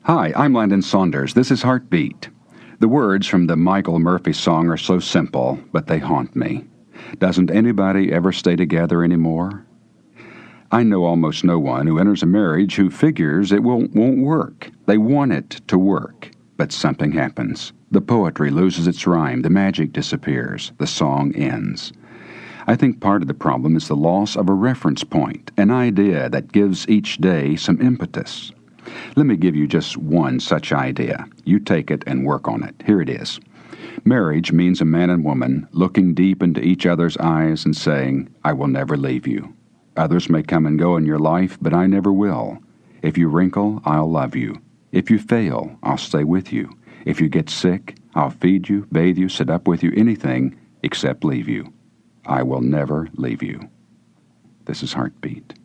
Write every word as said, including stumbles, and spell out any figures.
Hi, I'm Landon Saunders. This is Heartbeat. The words from the Michael Murphy song are so simple, but they haunt me. Doesn't anybody ever stay together anymore? I know almost no one who enters a marriage who figures it will, won't work. They want it to work, but something happens. The poetry loses its rhyme, the magic disappears, the song ends. I think part of the problem is the loss of a reference point, an idea that gives each day some impetus. Let me give you just one such idea. You take it and work on it. Here it is. Marriage means a man and woman looking deep into each other's eyes and saying, I will never leave you. Others may come and go in your life, but I never will. If you wrinkle, I'll love you. If you fail, I'll stay with you. If you get sick, I'll feed you, bathe you, sit up with you, anything except leave you. I will never leave you. This is Heartbeat.